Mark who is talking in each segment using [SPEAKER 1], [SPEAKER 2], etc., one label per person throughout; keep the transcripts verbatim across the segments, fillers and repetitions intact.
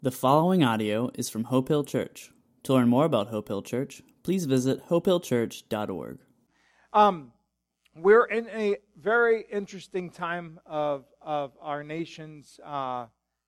[SPEAKER 1] The following audio is from Hope Hill Church. To learn more about Hope Hill Church, please visit hope hill church dot org.
[SPEAKER 2] Um, we're in a very interesting time of of our nation's uh,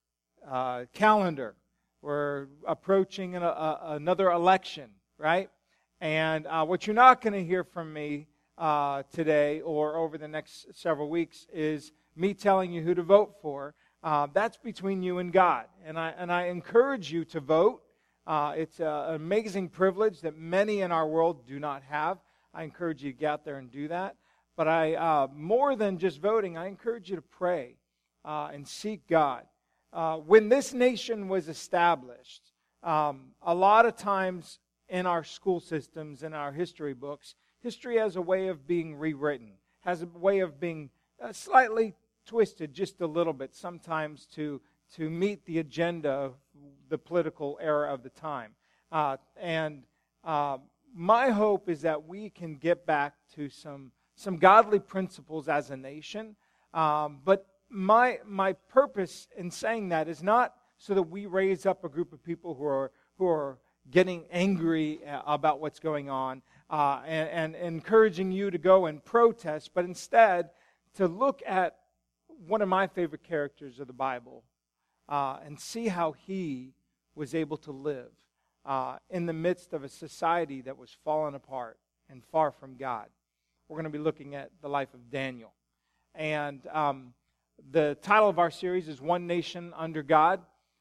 [SPEAKER 2] uh, calendar. We're approaching an, a, another election, right? And uh, what you're not going to hear from me uh, today or over the next several weeks is me telling you who to vote for. Uh, that's between you and God. And I and I encourage you to vote. Uh, it's a, an amazing privilege that many in our world do not have. I encourage you to get out there and do that. But I, uh, more than just voting, I encourage you to pray uh, and seek God. Uh, when this nation was established, um, a lot of times in our school systems, in our history books, history has a way of being rewritten, has a way of being uh, slightly twisted just a little bit, sometimes to to meet the agenda of the political era of the time. Uh, and uh, my hope is that we can get back to some some godly principles as a nation. Um, but my my purpose in saying that is not so that we raise up a group of people who are who are getting angry about what's going on uh, and, and encouraging you to go and protest, but instead to look at one of my favorite characters of the Bible, uh, and see how he was able to live uh, in the midst of a society that was fallen apart and far from God. We're going to be looking at the life of Daniel. And um, the title of our series is One Nation Under God,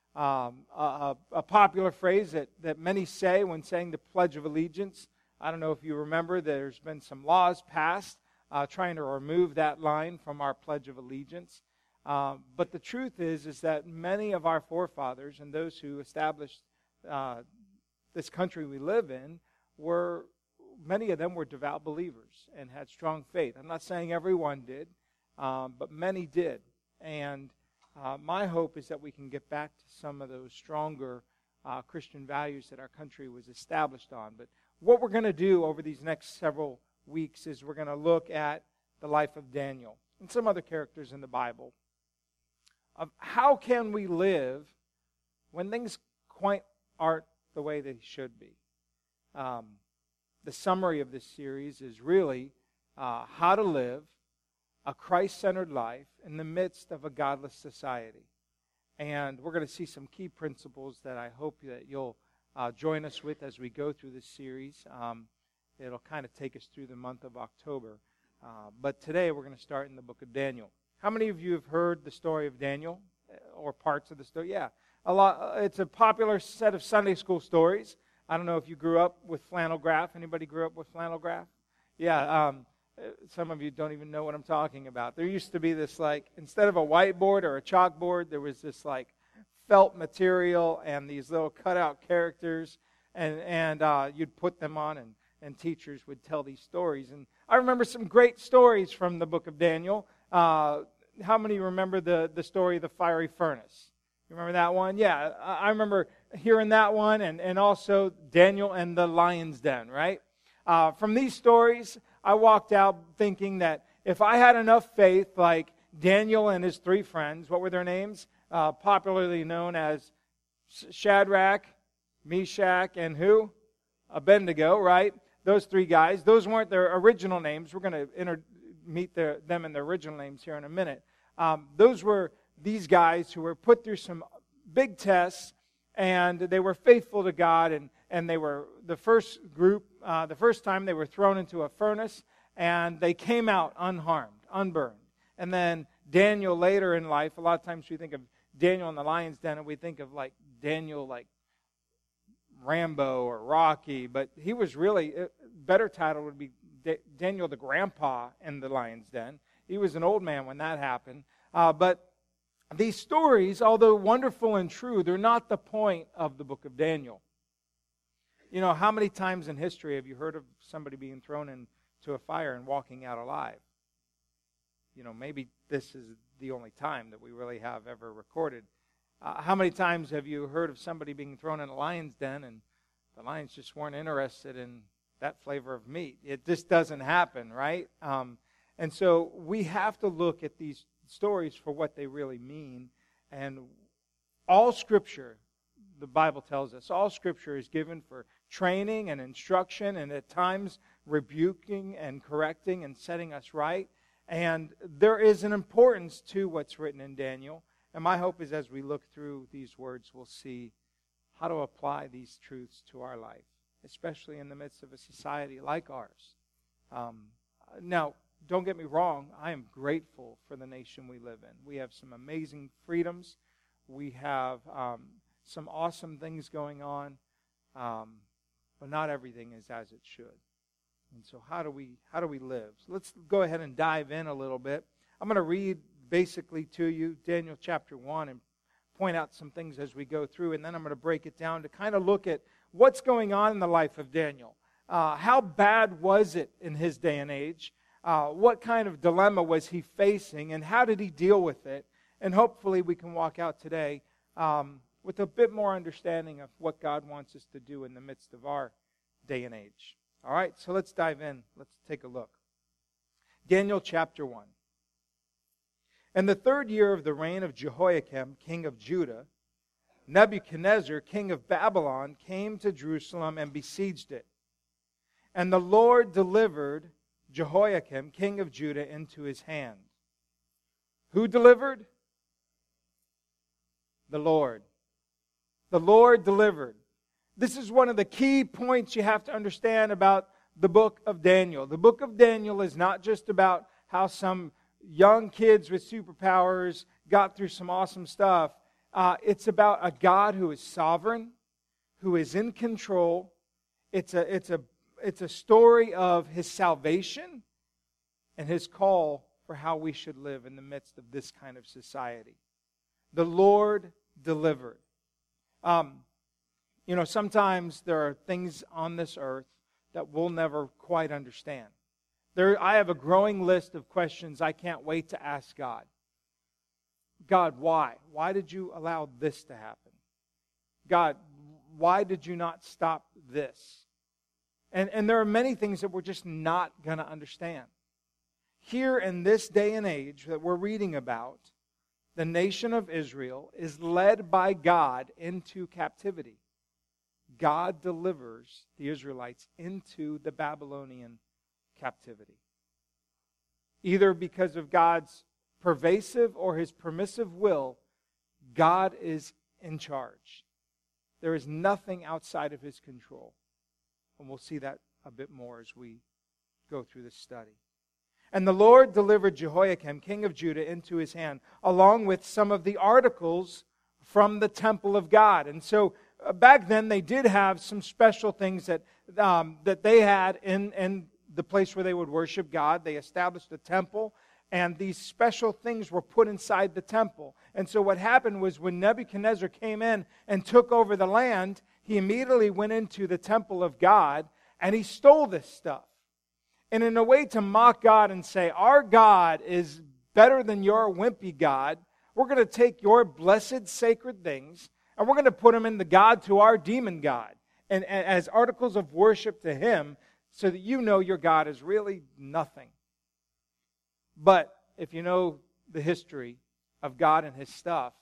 [SPEAKER 2] um, a, a popular phrase that, that many say when saying the Pledge of Allegiance. I don't know if you remember, there's been some laws passed Uh, trying to remove that line from our Pledge of Allegiance. Uh, but the truth is, is that many of our forefathers and those who established uh, this country we live in were, many of them were devout believers and had strong faith. I'm not saying everyone did, um, but many did. And uh, my hope is that we can get back to some of those stronger uh, Christian values that our country was established on. But what we're going to do over these next several weeks is we're going to look at the life of Daniel and some other characters in the Bible of how can we live when things quite aren't the way they should be. Um, the summary of this series is really uh, how to live a Christ-centered life in the midst of a godless society. And we're going to see some key principles that I hope that you'll uh, join us with as we go through this series. Um, It'll kind of take us through the month of October. Uh, but today we're going to start in the book of Daniel. How many of you have heard the story of Daniel or parts of the story? Yeah, a lot. It's a popular set of Sunday school stories. I don't know if you grew up with flannel graph. Anybody grew up with flannel graph? Yeah, um, some of you don't even know what I'm talking about. There used to be this, like, instead of a whiteboard or a chalkboard, there was this, like, felt material and these little cutout characters, and, and uh, you'd put them on and and teachers would tell these stories. And I remember some great stories from the book of Daniel. Uh, how many remember the, the story of the fiery furnace? You remember that one? Yeah, I remember hearing that one, and, and also Daniel and the lion's den, right? Uh, from these stories, I walked out thinking that if I had enough faith, like Daniel and his three friends, what were their names? Uh, popularly known as Shadrach, Meshach, and who? Abednego, right? Those three guys. Those weren't their original names. We're going to inter- meet their, them in their original names here in a minute. Um, those were these guys who were put through some big tests, and they were faithful to God, and, and they were the first group, uh, the first time they were thrown into a furnace, and they came out unharmed, unburned. And then Daniel later in life, a lot of times we think of Daniel in the lion's den, and we think of like Daniel like Rambo or Rocky, but he was really, a better title would be Daniel the grandpa in the lion's den. He was an old man when that happened. Uh, but these stories, although wonderful and true, they're not the point of the book of Daniel. You know, how many times in history have you heard of somebody being thrown into a fire and walking out alive? You know, maybe this is the only time that we really have ever recorded. Uh, how many times have you heard of somebody being thrown in a lion's den and the lions just weren't interested in that flavor of meat? It just doesn't happen, right? Um, and so we have to look at these stories for what they really mean. And all Scripture the Bible tells us, all Scripture is given for training and instruction and at times rebuking and correcting and setting us right. And there is an importance to what's written in Daniel. And my hope is as we look through these words, we'll see how to apply these truths to our life, especially in the midst of a society like ours. Um, now, don't get me wrong, I am grateful for the nation we live in. We have some amazing freedoms. We have um, some awesome things going on, um, but not everything is as it should. And so how do we how do we live? So let's go ahead and dive in a little bit. I'm going to read basically to you Daniel chapter one and point out some things as we go through, and then I'm going to break it down to kind of look at what's going on in the life of Daniel. Uh, how bad was it in his day and age? Uh, what kind of dilemma was he facing, and how did he deal with it? And hopefully we can walk out today um, with a bit more understanding of what God wants us to do in the midst of our day and age. All right, so let's dive in. Let's take a look. Daniel chapter one. In the third year of the reign of Jehoiakim, king of Judah, Nebuchadnezzar, king of Babylon, came to Jerusalem and besieged it. And the Lord delivered Jehoiakim, king of Judah, into his hand. Who delivered? The Lord. The Lord delivered. This is one of the key points you have to understand about the book of Daniel. The book of Daniel is not just about how some young kids with superpowers got through some awesome stuff. Uh, it's about a God who is sovereign, who is in control. It's a, it's a, it's a story of His salvation and His call for how we should live in the midst of this kind of society. The Lord delivered. Um, you know, sometimes there are things on this earth that we'll never quite understand. There, I have a growing list of questions I can't wait to ask God. God, why? Why did you allow this to happen? God, why did you not stop this? And, and there are many things that we're just not going to understand. Here in this day and age that we're reading about, the nation of Israel is led by God into captivity. God delivers the Israelites into the Babylonian captivity. Either because of God's pervasive or His permissive will, God is in charge. There is nothing outside of His control. And we'll see that a bit more as we go through this study. And the Lord delivered Jehoiakim, king of Judah, into his hand, along with some of the articles from the temple of God. And so uh, back then they did have some special things that um, that they had in, in the place where they would worship God. They established a temple, and these special things were put inside the temple. And so what happened was when Nebuchadnezzar came in and took over the land, he immediately went into the temple of God, and he stole this stuff. And in a way to mock God and say, our God is better than your wimpy God, we're going to take your blessed sacred things and we're going to put them in the God to our demon God. And, and as articles of worship to Him, so that you know your God is really nothing. But if you know the history of God and His stuff,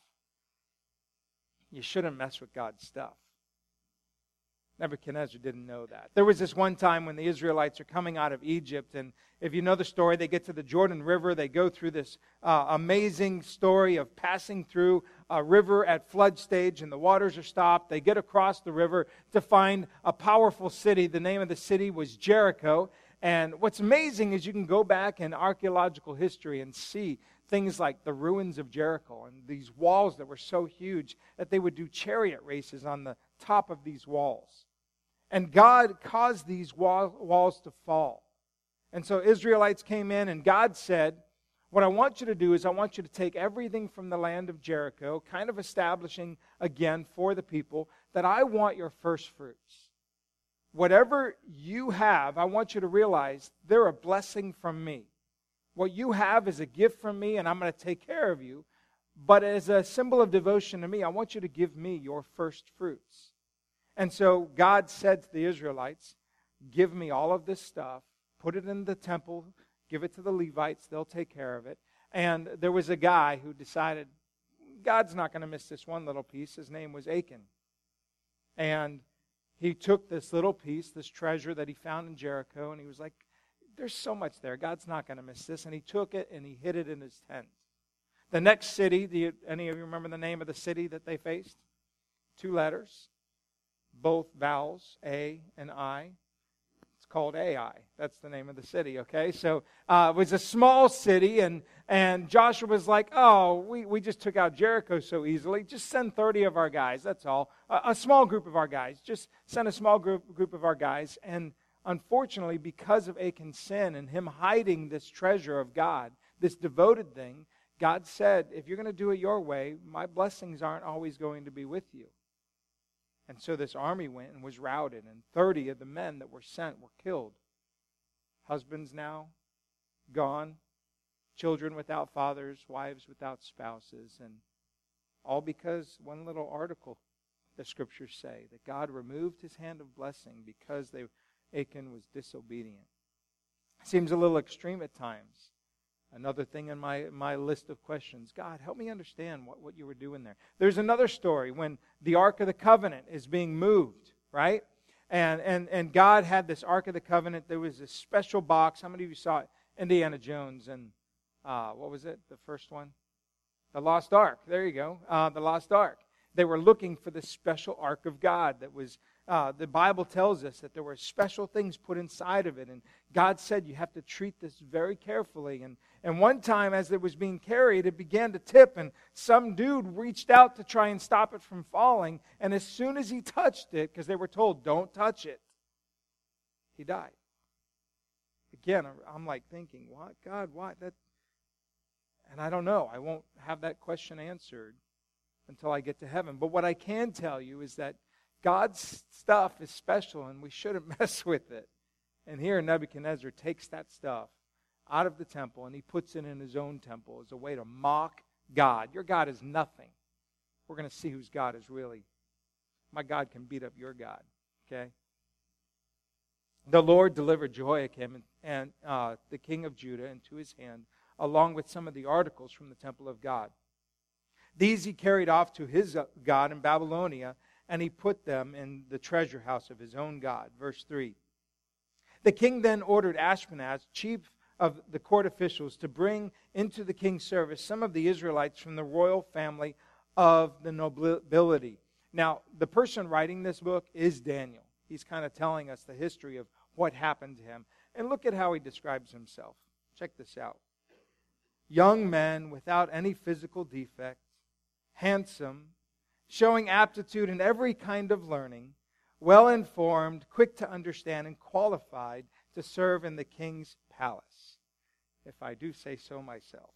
[SPEAKER 2] you shouldn't mess with God's stuff. Nebuchadnezzar didn't know that. There was this one time when the Israelites are coming out of Egypt, and if you know the story, they get to the Jordan River. They go through this uh, amazing story of passing through a river at flood stage, and the waters are stopped. They get across the river to find a powerful city. The name of the city was Jericho. And what's amazing is you can go back in archaeological history and see things like the ruins of Jericho and these walls that were so huge that they would do chariot races on the top of these walls. And God caused these wall, walls to fall. And so Israelites came in, and God said, what I want you to do is I want you to take everything from the land of Jericho, kind of establishing again for the people that I want your first fruits. Whatever you have, I want you to realize they're a blessing from me. What you have is a gift from me, and I'm going to take care of you. But as a symbol of devotion to me, I want you to give me your first fruits. And so God said to the Israelites, give me all of this stuff, put it in the temple, give it to the Levites, they'll take care of it. And there was a guy who decided, God's not going to miss this one little piece. His name was Achan. And he took this little piece, this treasure that he found in Jericho, and he was like, there's so much there. God's not going to miss this. And he took it and he hid it in his tent. The next city, do you, any of you remember the name of the city that they faced? Two letters, both vowels, A and I. It's called Ai. That's the name of the city, okay? So uh, it was a small city, and, and Joshua was like, oh, we, we just took out Jericho so easily. Just send thirty of our guys, that's all. A, a small group of our guys. Just send a small group, group of our guys. And unfortunately, because of Achan's sin and him hiding this treasure of God, this devoted thing, God said, if you're going to do it your way, my blessings aren't always going to be with you. And so this army went and was routed, and thirty of the men that were sent were killed. Husbands now gone, children without fathers, wives without spouses, and all because one little article, the scriptures say, that God removed his hand of blessing because they, Achan was disobedient. Seems a little extreme at times. Another thing in my, my list of questions. God, help me understand what, what you were doing there. There's another story when the Ark of the Covenant is being moved, right? And, and, and God had this Ark of the Covenant. There was this special box. How many of you saw it? Indiana Jones and, uh, what was it, the first one? The Lost Ark. There you go. Uh, the Lost Ark. They were looking for the special Ark of God that was, uh, the Bible tells us that there were special things put inside of it. And God said you have to treat this very carefully. And, and one time as it was being carried, it began to tip. And some dude reached out to try and stop it from falling. And as soon as he touched it, because they were told, don't touch it, he died. Again, I'm like thinking, what? God, why? That? And I don't know. I won't have that question answered until I get to heaven. But what I can tell you is that God's stuff is special and we shouldn't mess with it. And here Nebuchadnezzar takes that stuff out of the temple and he puts it in his own temple as a way to mock God. Your God is nothing. We're going to see whose God is really. My God can beat up your God. Okay? The Lord delivered Jehoiakim and, and uh, the king of Judah into his hand, along with some of the articles from the temple of God. These he carried off to his God in Babylonia, and he put them in the treasure house of his own God. Verse three. The king then ordered Ashpenaz, chief of the court officials, to bring into the king's service some of the Israelites from the royal family of the nobility. Now, the person writing this book is Daniel. He's kind of telling us the history of what happened to him. And look at how he describes himself. Check this out. Young men without any physical defect, handsome, showing aptitude in every kind of learning, well-informed, quick to understand, and qualified to serve in the king's palace, if I do say so myself.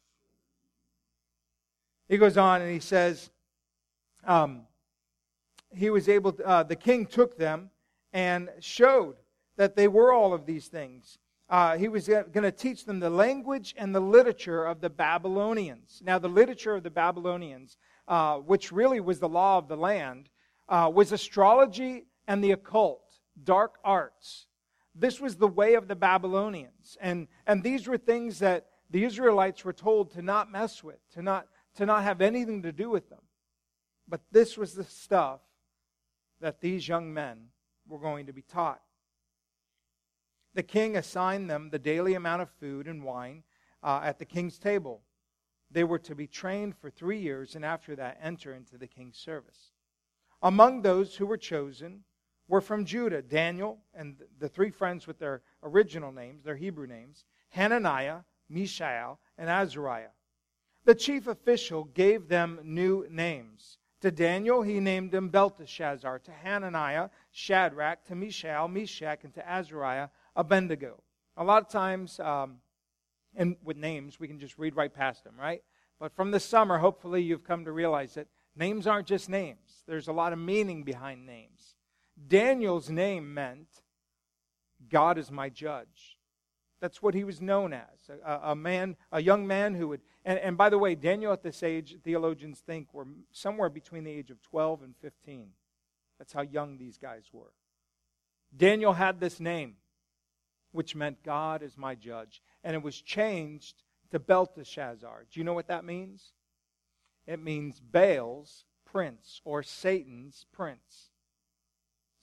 [SPEAKER 2] He goes on and he says, um, he was able to, uh, the king took them and showed that they were all of these things. Uh, he was going to teach them the language and the literature of the Babylonians. Now, the literature of the Babylonians, uh, which really was the law of the land, uh, was astrology and the occult, dark arts. This was the way of the Babylonians. And, and these were things that the Israelites were told to not mess with, to not, to not have anything to do with them. But this was the stuff that these young men were going to be taught. The king assigned them the daily amount of food and wine uh, at the king's table. They were to be trained for three years and after that enter into the king's service. Among those who were chosen were from Judah, Daniel and the three friends with their original names, their Hebrew names, Hananiah, Mishael, and Azariah. The chief official gave them new names. To Daniel, he named him Belteshazzar. To Hananiah, Shadrach. To Mishael, Meshach. And to Azariah, Abednego. A lot of times, um, and with names, we can just read right past them, right? But from this summer, hopefully you've come to realize that names aren't just names. There's a lot of meaning behind names. Daniel's name meant, God is my judge. That's what he was known as. A, a man, a young man who would, and, and by the way, Daniel at this age, theologians think, were somewhere between the age of twelve and fifteen. That's how young these guys were. Daniel had this name, which meant God is my judge. And it was changed to Belteshazzar. Do you know what that means? It means Baal's prince or Satan's prince.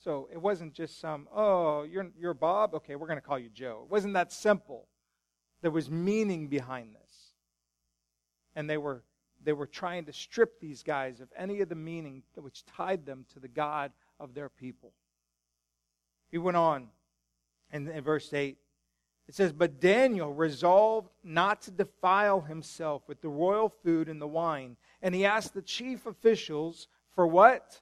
[SPEAKER 2] So it wasn't just some, oh, you're, you're Bob? Okay, we're going to call you Joe. It wasn't that simple. There was meaning behind this. And they were, they were trying to strip these guys of any of the meaning which tied them to the God of their people. He went on in, in verse eight. It says, but Daniel resolved not to defile himself with the royal food and the wine. And he asked the chief officials for what?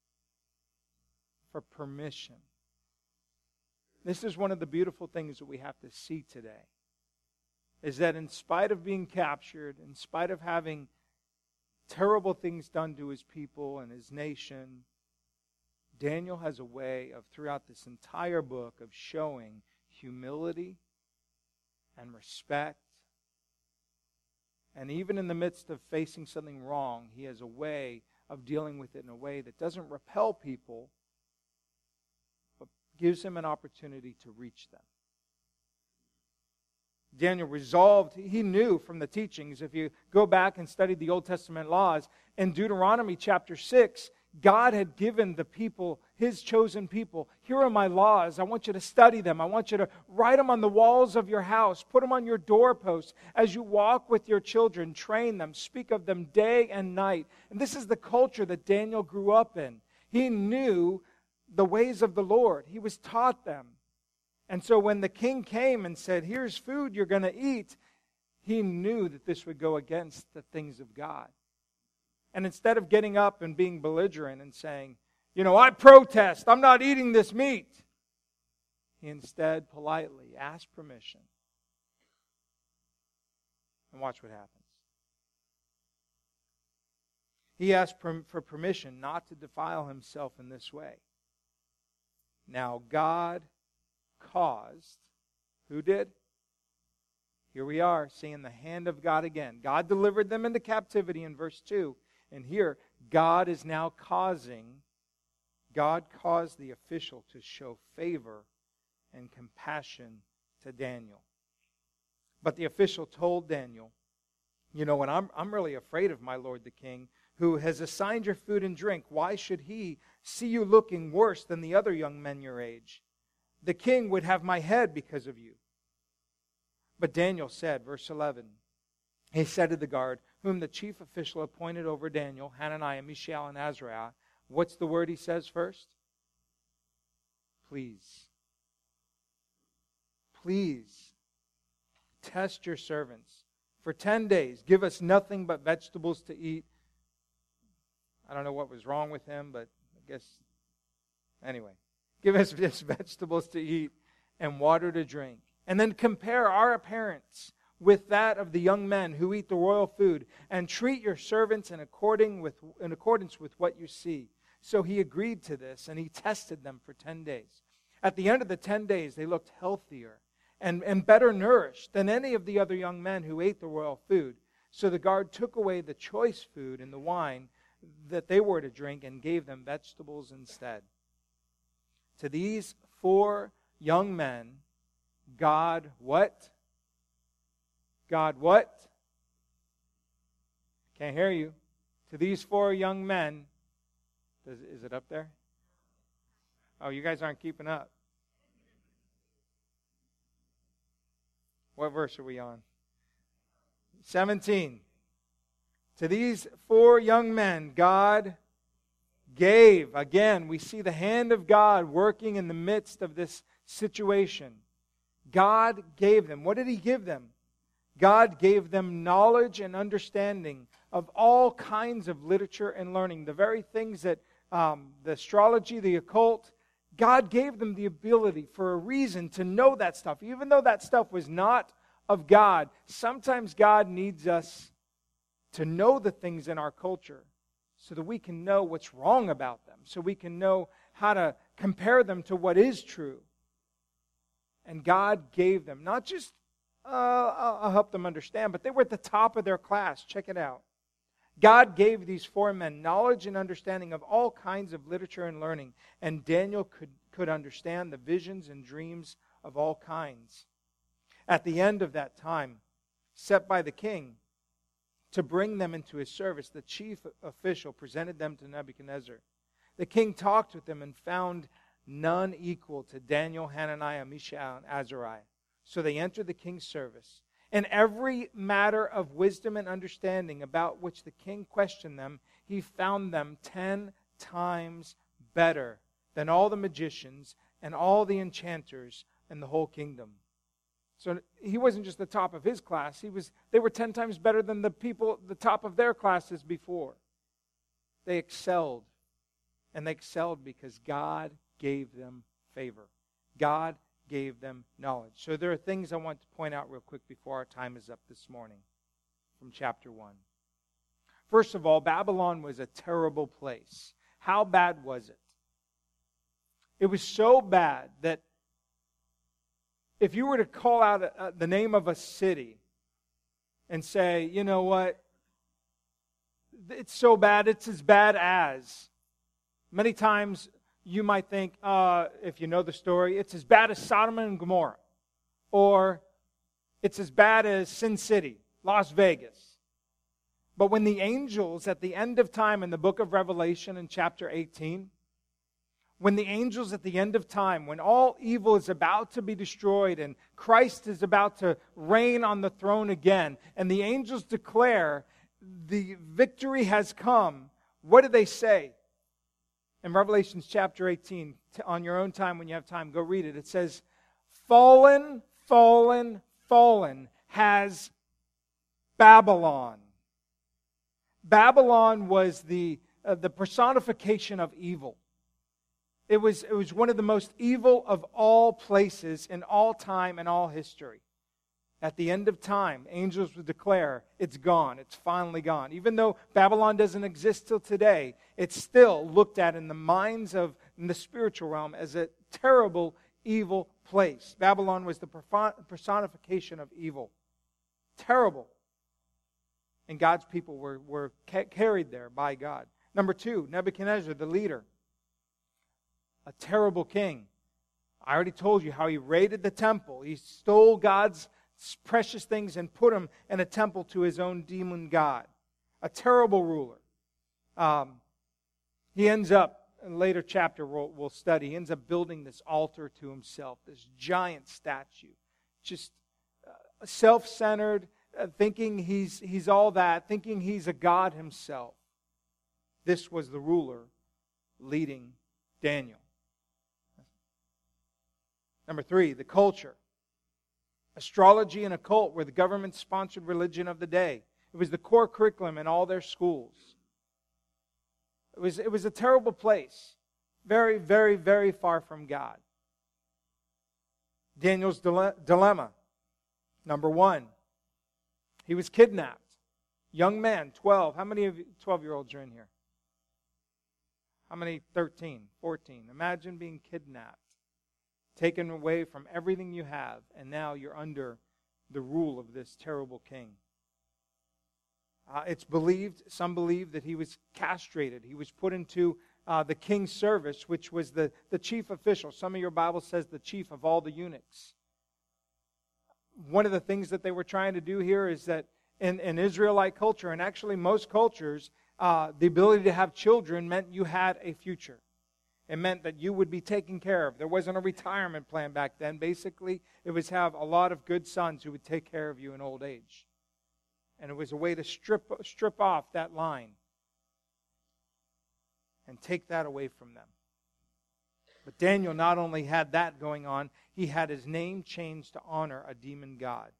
[SPEAKER 2] For permission. This is one of the beautiful things that we have to see today. Is that in spite of being captured, in spite of having terrible things done to his people and his nation, Daniel has a way of, throughout this entire book, of showing humility and respect. And even in the midst of facing something wrong, he has a way of dealing with it in a way that doesn't repel people, but gives him an opportunity to reach them. Daniel resolved, he knew from the teachings, if you go back and study the Old Testament laws, in Deuteronomy chapter six, God had given the people, His chosen people, here are my laws. I want you to study them. I want you to write them on the walls of your house. Put them on your doorposts. As you walk with your children, train them. Speak of them day and night. And this is the culture that Daniel grew up in. He knew the ways of the Lord. He was taught them. And so when the king came and said, here's food you're going to eat, he knew that this would go against the things of God. And instead of getting up and being belligerent and saying, you know, I protest, I'm not eating this meat, he instead politely asked permission. And watch what happens. He asked for permission not to defile himself in this way. Now God caused, who did? Here we are, seeing the hand of God again. God delivered them into captivity in verse two. And here, God is now causing, God caused the official to show favor and compassion to Daniel. But the official told Daniel, you know, and I'm, I'm really afraid of my lord the king, who has assigned your food and drink. Why should he see you looking worse than the other young men your age? The king would have my head because of you. But Daniel said, verse eleven, he said to the guard, whom the chief official appointed over Daniel, Hananiah, Mishael, and Azariah, what's the word he says first? Please. Please test your servants. For ten days, give us nothing but vegetables to eat. I don't know what was wrong with him, but I guess, anyway. Give us just vegetables to eat and water to drink. And then compare our appearance with that of the young men who eat the royal food, and treat your servants in, according with, in accordance with what you see. So he agreed to this, and he tested them for ten days. At the end of the ten days, they looked healthier and, and better nourished than any of the other young men who ate the royal food. So the guard took away the choice food and the wine that they were to drink and gave them vegetables instead. To these four young men, God what? God what? Can't hear you. To these four young men, does, is it up there? Oh, you guys aren't keeping up. What verse are we on? seventeen. To these four young men, God gave. Again, we see the hand of God working in the midst of this situation. God gave them. What did He give them? God gave them knowledge and understanding of all kinds of literature and learning. The very things that um, the astrology, the occult, God gave them the ability for a reason to know that stuff. Even though that stuff was not of God, sometimes God needs us to know the things in our culture so that we can know what's wrong about them, so we can know how to compare them to what is true. And God gave them, not just, uh, I'll, I'll help them understand, but they were at the top of their class. Check it out. God gave these four men knowledge and understanding of all kinds of literature and learning, and Daniel could, could understand the visions and dreams of all kinds. At the end of that time, set by the king to bring them into his service, the chief official presented them to Nebuchadnezzar. The king talked with them and found none equal to Daniel, Hananiah, Mishael, and Azariah. So they entered the king's service. In every matter of wisdom and understanding about which the king questioned them, he found them ten times better than all the magicians and all the enchanters in the whole kingdom. So he wasn't just the top of his class. He was. They were ten times better than the people, the top of their classes before. They excelled. And they excelled because God gave them favor. God gave them knowledge. So there are things I want to point out real quick before our time is up this morning from chapter one. First of all, Babylon was a terrible place. How bad was it? It was so bad that if you were to call out a, the name of a city and say, you know what, it's so bad, it's as bad as. Many times you might think, uh, if you know the story, it's as bad as Sodom and Gomorrah. Or it's as bad as Sin City, Las Vegas. But when the angels at the end of time in the book of Revelation in chapter eighteen, when the angels at the end of time, when all evil is about to be destroyed and Christ is about to reign on the throne again, and the angels declare the victory has come, what do they say? In Revelation chapter eighteen, on your own time, when you have time, go read it. It says, fallen, fallen, fallen has Babylon. Babylon was the, uh, the personification of evil. It was, it was one of the most evil of all places in all time and all history. At the end of time, angels would declare, it's gone, it's finally gone. Even though Babylon doesn't exist till today, it's still looked at in the minds of, in the spiritual realm, as a terrible, evil place. Babylon was the personification of evil. Terrible. And God's people were, were ca- carried there by God. Number two, Nebuchadnezzar, the leader. A terrible king. I already told you how he raided the temple. He stole God's precious things and put them in a temple to his own demon god. A terrible ruler. Um, he ends up, in a later chapter we'll, we'll study, he ends up building this altar to himself, this giant statue. Just uh, self-centered, uh, thinking he's, he's all that, thinking he's a god himself. This was the ruler leading Daniel. Number three, the culture. Astrology and occult were the government-sponsored religion of the day. It was the core curriculum in all their schools. It was, it was a terrible place. Very, very, very far from God. Daniel's dile- dilemma. Number one, he was kidnapped. Young man, twelve. How many of you twelve-year-olds are in here? How many? thirteen, fourteen. Imagine being kidnapped. Taken away from everything you have, and now you're under the rule of this terrible king. Uh, it's believed, some believe that he was castrated. He was put into uh, the king's service, which was the, the chief official. Some of your Bible says the chief of all the eunuchs. One of the things that they were trying to do here is that in, in Israelite culture, and actually most cultures, uh, the ability to have children meant you had a future. It meant that you would be taken care of. There wasn't a retirement plan back then. Basically, it was have a lot of good sons who would take care of you in old age. And it was a way to strip, strip off that line and take that away from them. But Daniel not only had that going on, he had his name changed to honor a demon god.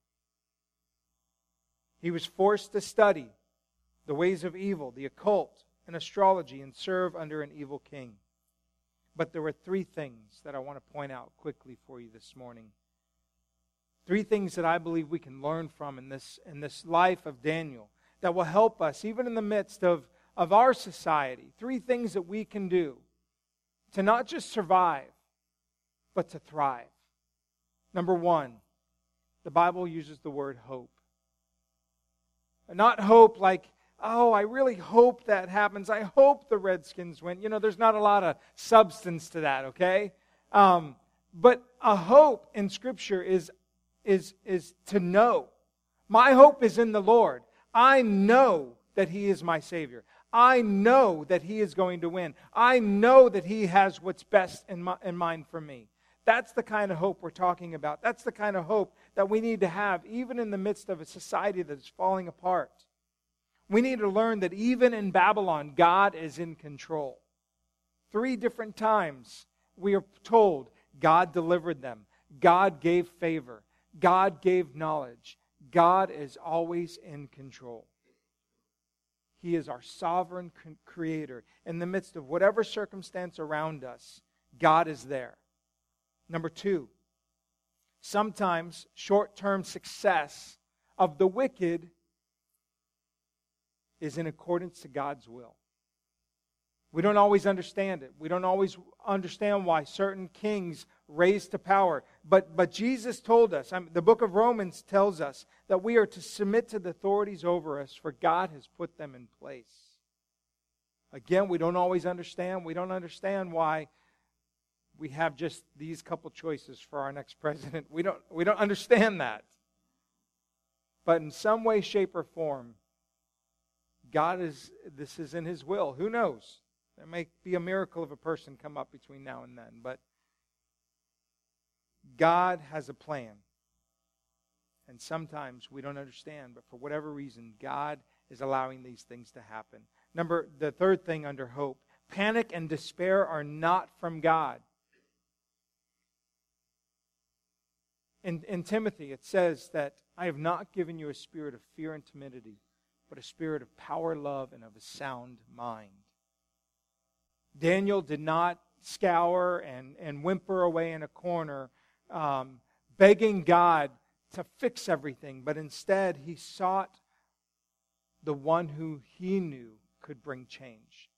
[SPEAKER 2] He was forced to study the ways of evil, the occult, and astrology, and serve under an evil king. But there were three things that I want to point out quickly for you this morning. Three things that I believe we can learn from in this, in this life of Daniel that will help us, even in the midst of, of our society. Three things that we can do to not just survive, but to thrive. Number one, the Bible uses the word hope. Not hope like, oh, I really hope that happens. I hope the Redskins win. You know, there's not a lot of substance to that, okay? Um, but a hope in Scripture is, is, is to know. My hope is in the Lord. I know that He is my Savior. I know that He is going to win. I know that He has what's best in, my, in mind for me. That's the kind of hope we're talking about. That's the kind of hope that we need to have even in the midst of a society that is falling apart. We need to learn that even in Babylon, God is in control. Three different times we are told God delivered them. God gave favor. God gave knowledge. God is always in control. He is our sovereign creator. In the midst of whatever circumstance around us, God is there. Number two, sometimes short-term success of the wicked is in accordance to God's will. We don't always understand it. We don't always understand why certain kings raise to power. But, but Jesus told us, I mean, the book of Romans tells us that we are to submit to the authorities over us, for God has put them in place. Again, we don't always understand. We don't understand why we have just these couple choices for our next president. We don't, we don't understand that. But in some way, shape, or form, God is, this is in His will. Who knows? There may be a miracle of a person come up between now and then. But God has a plan. And sometimes we don't understand, but for whatever reason, God is allowing these things to happen. Number, the third thing under hope, panic and despair are not from God. In, in Timothy, it says that I have not given you a spirit of fear and timidity, but a spirit of power, love, and of a sound mind. Daniel did not scour and, and whimper away in a corner, um, begging God to fix everything, but instead he sought the one who he knew could bring change.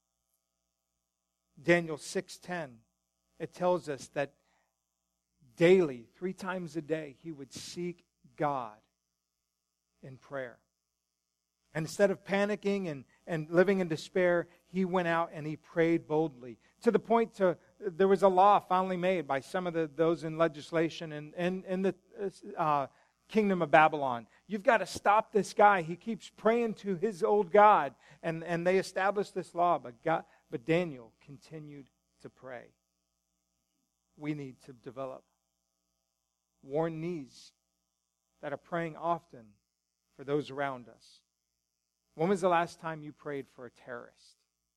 [SPEAKER 2] Daniel six ten, it tells us that daily, three times a day, he would seek God in prayer. And instead of panicking and, and living in despair, he went out and he prayed boldly. To the point to, there was a law finally made by some of the, those in legislation in, in, in the uh, kingdom of Babylon. You've got to stop this guy. He keeps praying to his old God. And, and they established this law, but, God, but Daniel continued to pray. We need to develop worn knees that are praying often for those around us. When was the last time you prayed for a terrorist?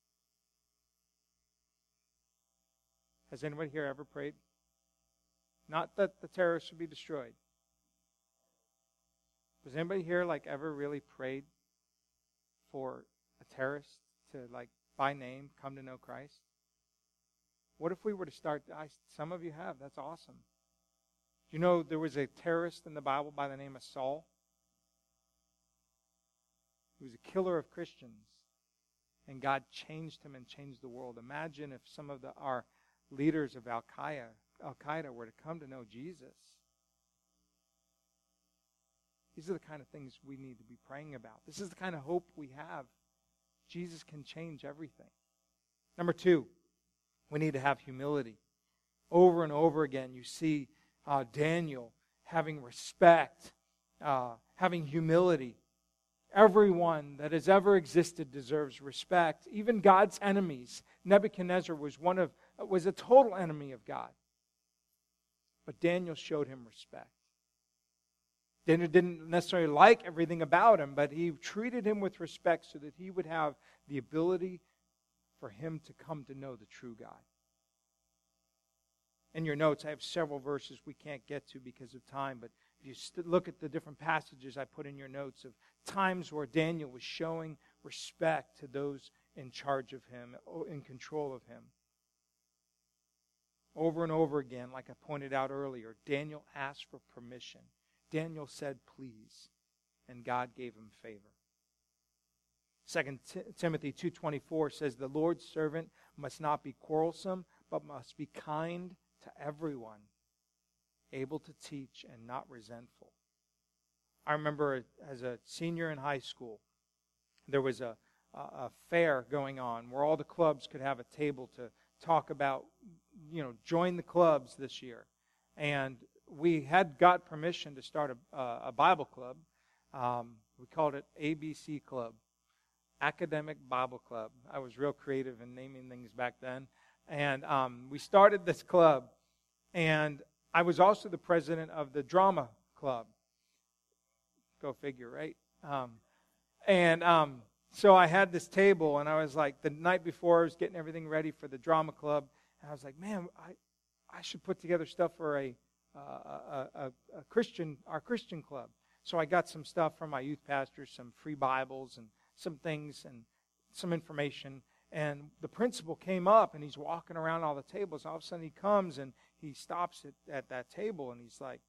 [SPEAKER 2] Has anybody here ever prayed? Not that the terrorists should be destroyed. Was anybody here like ever really prayed for a terrorist to like by name come to know Christ? What if we were to start, I, some of you have, that's awesome. Do you know there was a terrorist in the Bible by the name of Saul? He was a killer of Christians. And God changed him and changed the world. Imagine if some of the, our leaders of Al-Qaeda, Al-Qaeda were to come to know Jesus. These are the kind of things we need to be praying about. This is the kind of hope we have. Jesus can change everything. Number two, we need to have humility. Over and over again, you see uh, Daniel having respect, uh, having humility. Everyone that has ever existed deserves respect. Even God's enemies. Nebuchadnezzar was one of was a total enemy of God. But Daniel showed him respect. Daniel didn't necessarily like everything about him, but he treated him with respect so that he would have the ability for him to come to know the true God. In your notes, I have several verses we can't get to because of time, but if you st- look at the different passages I put in your notes of times where Daniel was showing respect to those in charge of him, in control of him. Over and over again, like I pointed out earlier, Daniel asked for permission. Daniel said, please, and God gave him favor. Second Timothy two twenty-four says, the Lord's servant must not be quarrelsome, but must be kind to everyone, able to teach and not resentful. I remember as a senior in high school, there was a, a, a fair going on where all the clubs could have a table to talk about, you know, join the clubs this year. And we had got permission to start a, a Bible club. Um, we called it A B C Club. Academic Bible Club. I was real creative in naming things back then. And um, we started this club, and I was also the president of the drama club. Go figure, right? Um, and um, so I had this table, and I was like, the night before I was getting everything ready for the drama club, and I was like, man, I, I should put together stuff for a, uh, a, a, a Christian, our Christian club. So I got some stuff from my youth pastors, some free Bibles and some things and some information. And the principal came up, and he's walking around all the tables. All of a sudden he comes, and he stops at, at that table, and he's like,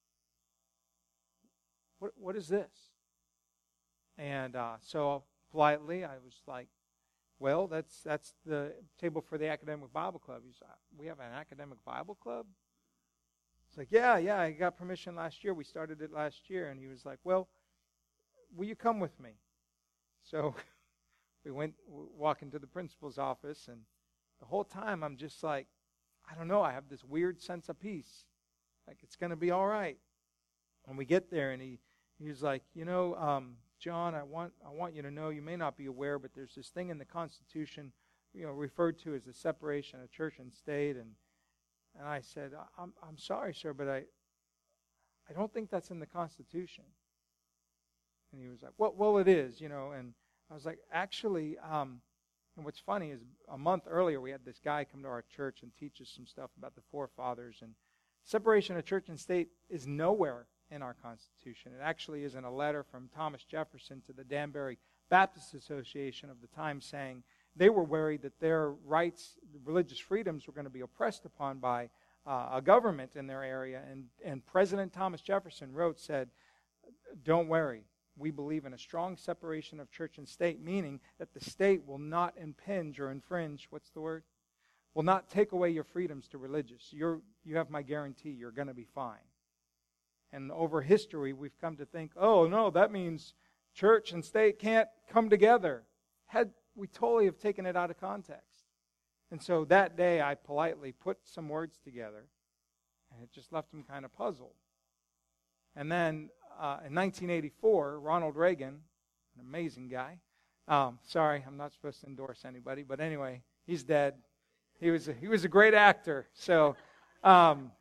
[SPEAKER 2] what, what is this? And uh, so politely I was like, well, that's that's the table for the Academic Bible Club. He's like, we have an Academic Bible Club? It's like, yeah, yeah, I got permission last year. We started it last year. And he was like, well, will you come with me? So we went, walk into the principal's office, and the whole time I'm just like, I don't know, I have this weird sense of peace. Like, it's going to be all right. And we get there, and he, he was like, you know, um, John, I want I want you to know, you may not be aware, but there's this thing in the Constitution, you know, referred to as the separation of church and state. And and I said, I'm I'm sorry, sir, but I I don't think that's in the Constitution. And he was like, well, well, it is, you know. And I was like, actually, um, and what's funny is a month earlier we had this guy come to our church and teach us some stuff about the forefathers. And separation of church and state is nowhere in our Constitution. It actually is in a letter from Thomas Jefferson to the Danbury Baptist Association of the time, saying they were worried that their rights, religious freedoms, were going to be oppressed upon by uh, a government in their area. And, and President Thomas Jefferson wrote, said, don't worry. We believe in a strong separation of church and state, meaning that the state will not impinge or infringe, what's the word? Will not take away your freedoms to religious. You're, you have my guarantee you're going to be fine. And over history, we've come to think, oh, no, that means church and state can't come together. Had we totally have taken it out of context. And so that day, I politely put some words together, and it just left him kind of puzzled. And then uh, in nineteen eighty-four, Ronald Reagan, an amazing guy. Um, sorry, I'm not supposed to endorse anybody, but anyway, he's dead. He was a, he was a great actor. So um,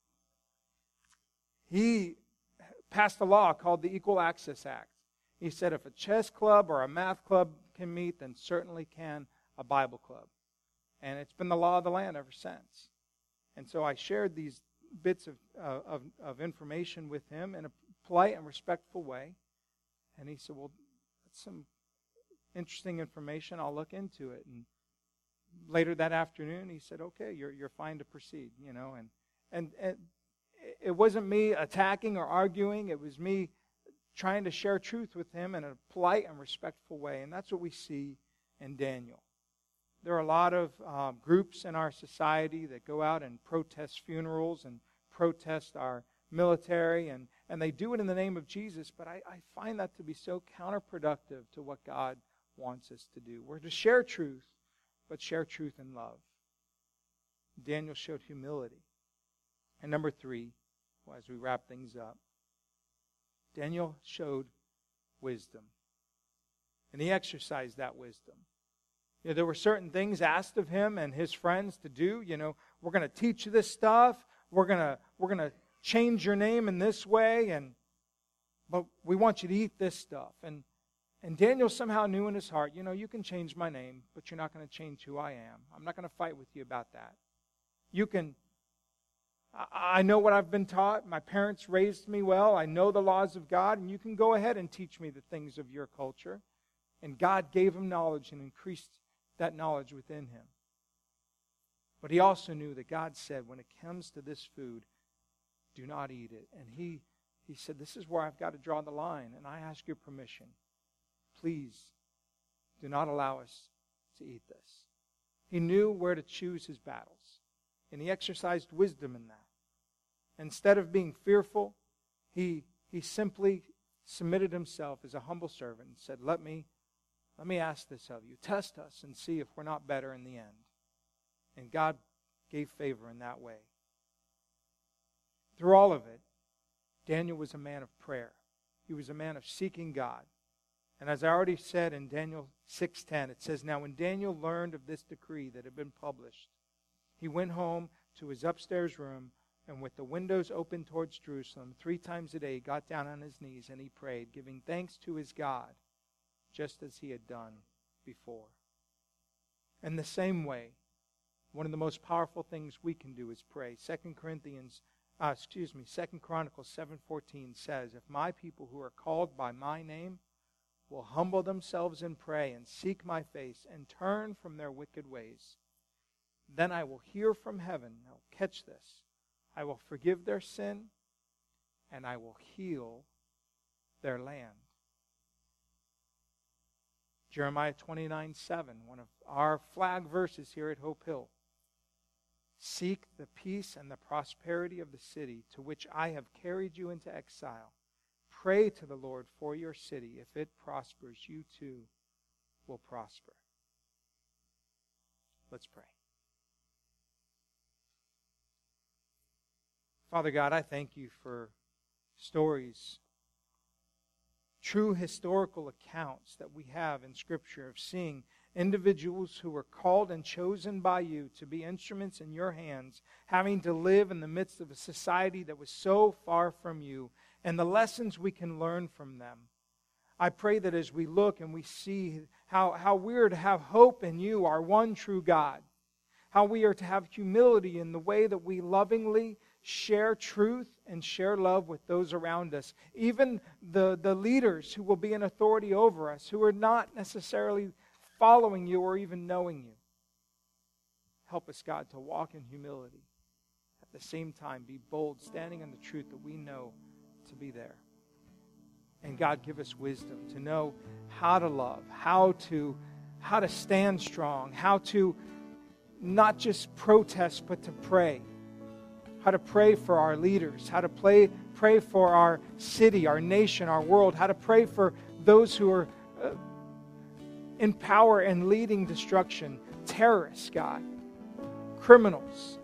[SPEAKER 2] he passed a law called the Equal Access Act. He said if a chess club or a math club can meet, then certainly can a Bible club. And it's been the law of the land ever since. And so I shared these bits of, uh, of, of information with him in a polite and respectful way. And he said, well, that's some interesting information. I'll look into it. And later that afternoon, he said, okay, you're you're fine to proceed, you know. And, and, and it wasn't me attacking or arguing. It was me trying to share truth with him in a polite and respectful way. And that's what we see in Daniel. There are a lot of um, groups in our society that go out and protest funerals and protest our military, and, and they do it in the name of Jesus, but I, I find that to be so counterproductive to what God wants us to do. We're to share truth, but share truth in love. Daniel showed humility. And number three, well, as we wrap things up, Daniel showed wisdom. And he exercised that wisdom. You know, there were certain things asked of him and his friends to do. You know, we're going to teach you this stuff. We're going to we're going to change your name in this way, and but we want you to eat this stuff. And and Daniel somehow knew in his heart, you know, you can change my name, but you're not going to change who I am. I'm not going to fight with you about that. You can. I, I know what I've been taught. My parents raised me well. I know the laws of God, and you can go ahead and teach me the things of your culture. And God gave him knowledge and increased that knowledge within him. But he also knew that God said, when it comes to this food, do not eat it. And he, he said, this is where I've got to draw the line, and I ask your permission. Please do not allow us to eat this. He knew where to choose his battles, and he exercised wisdom in that. Instead of being fearful, he, he simply submitted himself as a humble servant and said, let me Let me ask this of you. Test us and see if we're not better in the end. And God gave favor in that way. Through all of it, Daniel was a man of prayer. He was a man of seeking God. And as I already said in Daniel six ten, it says, "Now when Daniel learned of this decree that had been published, he went home to his upstairs room, and with the windows open towards Jerusalem, three times a day he got down on his knees and he prayed, giving thanks to his God, just as he had done before." In the same way, one of the most powerful things we can do is pray. Second Corinthians, uh, excuse me, Second Chronicles seven fourteen says, "If my people who are called by my name will humble themselves and pray and seek my face and turn from their wicked ways, then I will hear from heaven." Now catch this. "I will forgive their sin and I will heal their land." Jeremiah twenty-nine seven, one of our flag verses here at Hope Hill. "Seek the peace and the prosperity of the city to which I have carried you into exile. Pray to the Lord for your city. If it prospers, you too will prosper." Let's pray. Father God, I thank you for stories, true historical accounts that we have in Scripture of seeing individuals who were called and chosen by you to be instruments in your hands, having to live in the midst of a society that was so far from you, and the lessons we can learn from them. I pray that as we look and we see how, how we are to have hope in you, our one true God, how we are to have humility in the way that we lovingly share truth and share love with those around us, even the, the leaders who will be in authority over us, who are not necessarily following you or even knowing you. Help us, God, to walk in humility. At the same time, be bold, standing in the truth that we know to be there. And God, give us wisdom to know how to love, how to, how to stand strong, how to not just protest, but to pray. How to pray for our leaders, how to pray, pray for our city, our nation, our world, how to pray for those who are uh, in power and leading destruction, terrorists, God, criminals.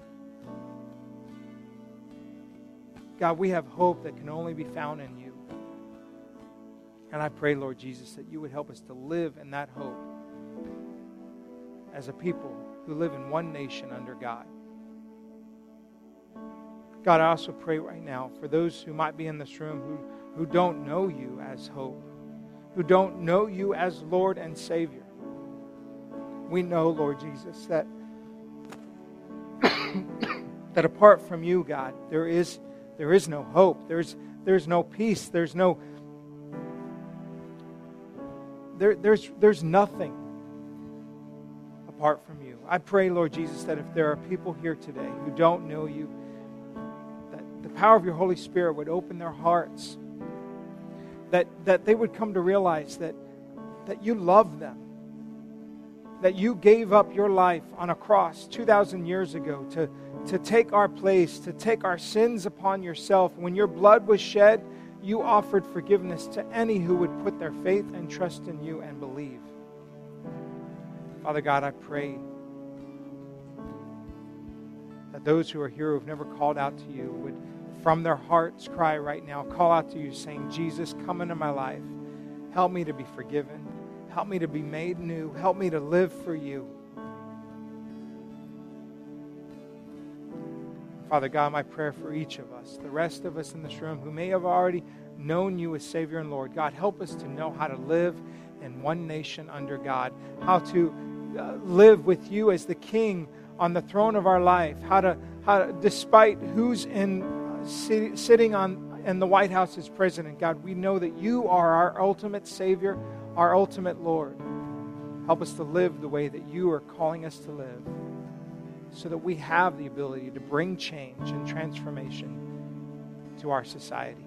[SPEAKER 2] God, we have hope that can only be found in you. And I pray, Lord Jesus, that you would help us to live in that hope as a people who live in one nation under God. God, I also pray right now for those who might be in this room who, who don't know you as hope, who don't know you as Lord and Savior. We know, Lord Jesus, that, that apart from you, God, there is, there is no hope. There's, there's no peace. There's no... There, there's, there's nothing apart from you. I pray, Lord Jesus, that if there are people here today who don't know you, that the power of your Holy Spirit would open their hearts, that, that they would come to realize that, that you love them, that you gave up your life on a cross two thousand years ago to, to take our place, to take our sins upon yourself. When your blood was shed, you offered forgiveness to any who would put their faith and trust in you and believe. Father God, I pray that those who are here who have never called out to you would, from their hearts, cry right now, call out to you saying, Jesus, come into my life. Help me to be forgiven. Help me to be made new. Help me to live for you. Father God, my prayer for each of us, the rest of us in this room who may have already known you as Savior and Lord, God, help us to know how to live in one nation under God, how to uh, live with you as the King on the throne of our life, how to, how to despite who's in uh, sit, sitting on in the White House as president, God, we know that you are our ultimate Savior, our ultimate Lord. Help us to live the way that you are calling us to live, so that we have the ability to bring change and transformation to our society.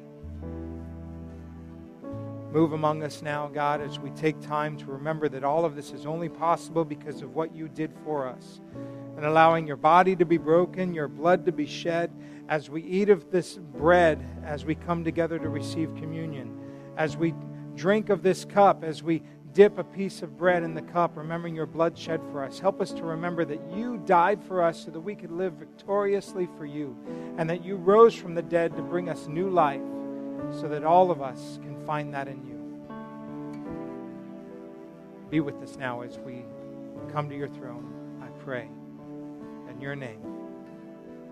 [SPEAKER 2] Move among us now, God, as we take time to remember that all of this is only possible because of what you did for us. And allowing your body to be broken, your blood to be shed, as we eat of this bread, as we come together to receive communion, as we drink of this cup, as we dip a piece of bread in the cup, remembering your blood shed for us. Help us to remember that you died for us so that we could live victoriously for you, and that you rose from the dead to bring us new life so that all of us can find that in you. Be with us now as we come to your throne, I pray. In your name.